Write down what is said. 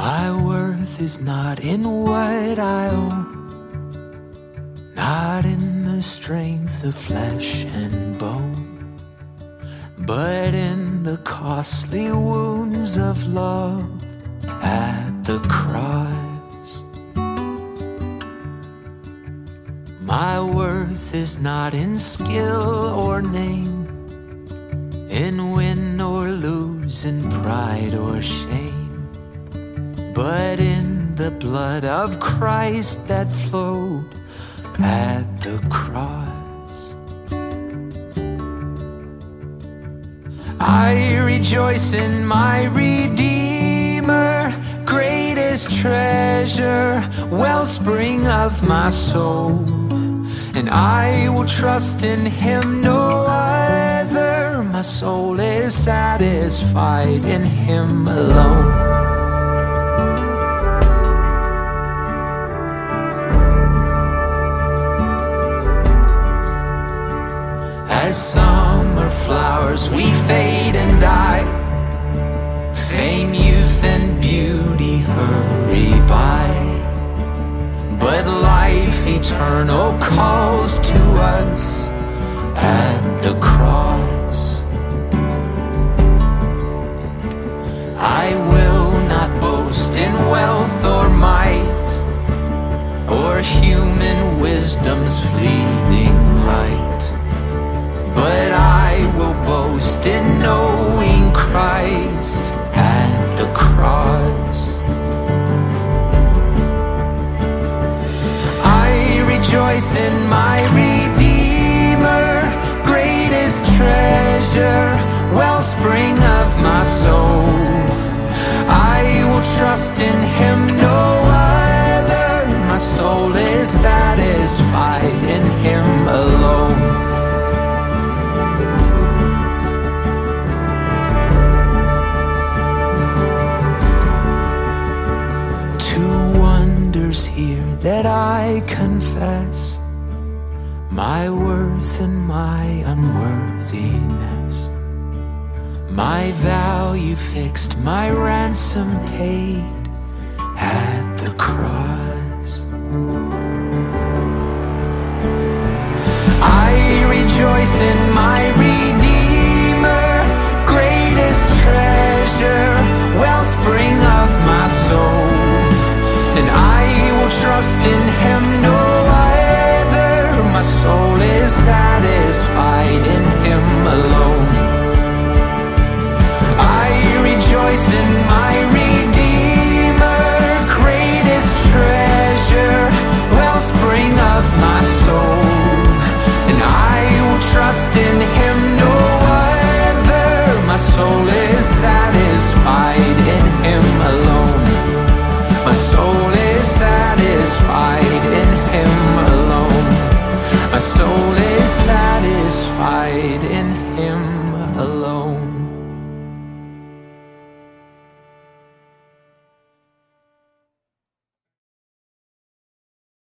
My worth is not in what I own, not in the strength of flesh and bone, but in the costly wounds of love at the cross. My worth is not in skill or name, in win or lose, in pride or shame, but in the blood of Christ that flowed at the cross. I rejoice in my Redeemer, greatest treasure, wellspring of my soul, and I will trust in Him no other. My soul is satisfied in Him alone. As summer flowers we fade and die, fame, youth and beauty hurry by, but life eternal calls to us at the cross. I will not boast in wealth or might, or human wisdom's fleeting light, but I will boast in knowing Christ at the cross. I rejoice in my Redeemer, greatest treasure, wellspring of my soul. I will trust in Him no other. My soul is satisfied in Him alone. Here that I confess my worth and my unworthiness, my value fixed, my ransom paid at the cross. I rejoice in